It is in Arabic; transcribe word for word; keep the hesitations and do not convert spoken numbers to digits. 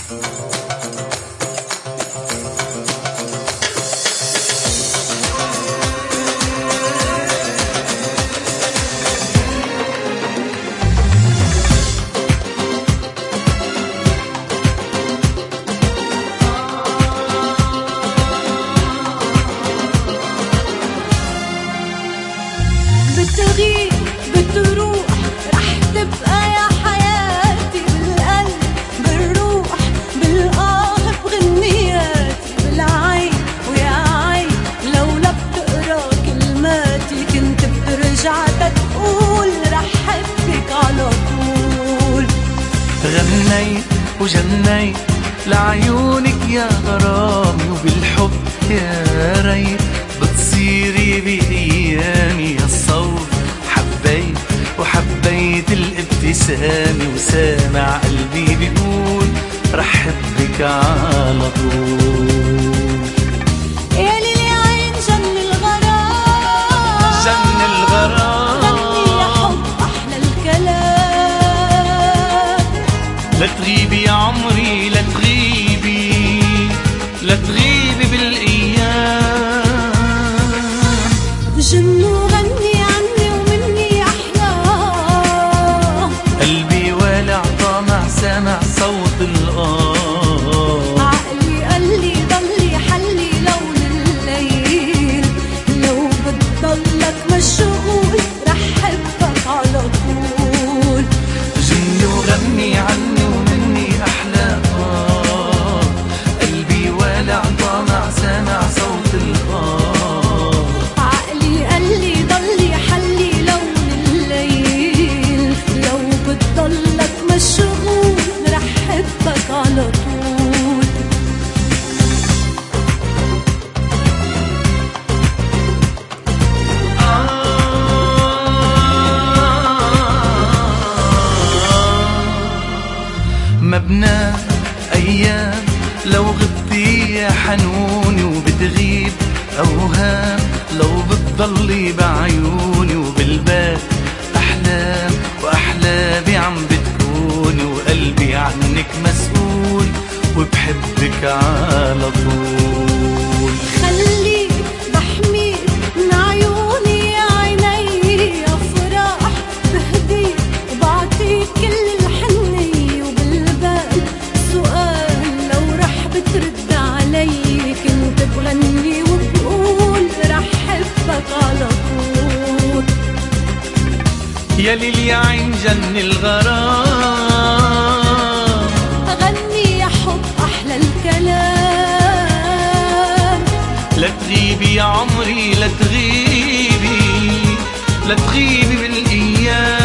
بتغيب بتروح رح تبقى يا حياتي بالقلب بالروح بالآه بغنياتي بالعين ويا عين لولا بتقرا كلماتي كنت بترجع تقول رح حبك على طول. غنيت وجنيت لعيونك يا غرامي وبالحب يا ريت بتصيري بأيامي يا الصوت. حبيت وحبيت الابتسامة وسامع قلبي بيقول رح حبك على طول. يا ليلي عين جن الغرام جن الغرام غني يا حب أحلى الكلام. لا تغيبي يا عمري لا تغيبي لا تغيبي بالأيام. جن وغني عني ومني أحلى قلبي والع طامع سامع صوت الآه. عقلي قالي ضلي حلي لون الليل لو بتضلك مشغول رح حبك على طول. جني وغني عني ومني أحلى آه. قلبي والع طامع سامع صوت الآه. عقلي قالي ضلي حلي لون الليل لو بتضلك مشغول رح حبك على طول. مبنى أيام لو غبتي يا حنوني وبتغيب أوهام لو بتضلي بعيوني وبالبال أحلام وأحلامي عم بتكوني وقلبي عنك مسؤول وبحبك على طول. خليك بحميك من عيوني يا عيني يا فرح بهديك وبعطيك كل الحنية وبالبال سؤال لو رح بترد علي كنت بغني وبقول رح حبك على طول. يا ليلي عين جن الغرام غني يا حب أحلى الكلام. لا تغيبي يا عمري لا تغيبي لا تغيبي بالأيام.